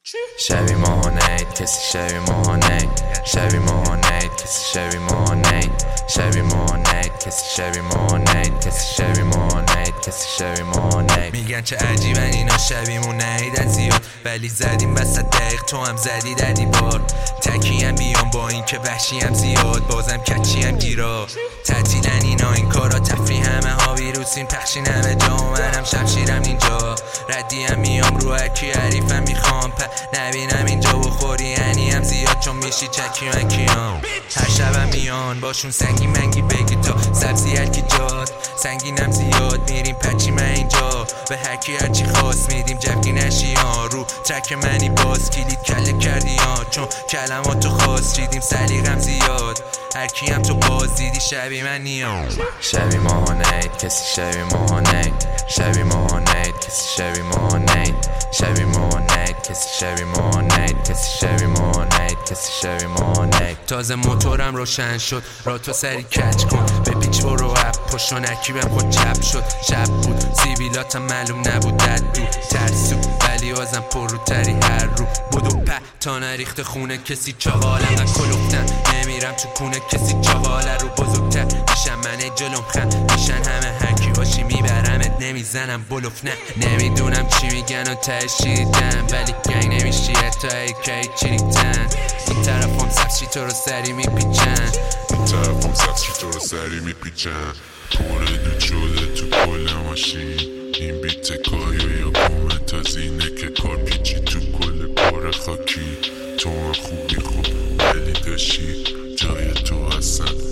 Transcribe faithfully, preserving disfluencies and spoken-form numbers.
شبی ماها نید کسی شبی ماها نید شبی ماها نید کسی شبی ماها نید شبی ماها نید کسی شبی ماها نید کسی شبی ماها نید کسی شبی ماها نید. میگن چه عجیبن اینا شبیمون نیدن زیاد، ولی زدیم وسط دقیق تو هم زدی در دیوار. تکیم بیام با این که وحشیم زیاد، بازم کچیم گیرا. تعطیلن اینا این کارا، تفریح همه ها ویروسین پخشین همه جا و منم شمشیرم اینجا. ردیم میام رو هرکی حریفم میخوام پ نبینم اینجا بخوری یعنی هم زیاد، چون میشی چکی من کیام. هر شبم میان باشون سنگی منگی بگی تا سبزی هرکی جاد. سنگینم زیاد میریم پچی من اینجا، به هرکی هرچی خواست میدیم جبگی نشی ها. رو ترک منی باز کلید کله کردی ها، چون کلماتو خواست چیدیم سلیقم زیاد. هرکی هم تو باز دیدی شبی من نیام. شبی ماها نید کسی شبی ماها نید شبی ماها نید کسی شبی ماها نید شبی ماها نید کسی شبی ماها نید کسی شبی ماها نید کسی شبی ماها نید. تازه موتورم روشن شد را تو سری کچ کن، به پیچ برو اپ پشت نکیبم خود چپ شد. شب بود سیبیلاتم معلوم نبود دد دو ترسو، ولی بازم پر رو تری هر رو بودو په تا نریخت خونه کسی چاقال. انقدر کلوفتن نمیرم تو کونه کسی چاقاله رو بزرگتر میشم من جلوم خم میشن همه هرکی باشی میبرمت نمیزنم بلوف. نه نمیدونم چی میگن و تهش چی دیدم، ولی گنگ نمیشی تا ایکی چی ریختن. این طرف هم سبزی تو رو سری میپیچن این طرف هم سبزی تو رو سری میپیچن. پونه دود شده تو کل ماشین، این بیت کایو یا کومت از اینه که کار پیچی تو کل کار خاکی. تو هم خوبی خوب ولی داشتی جای تو هستن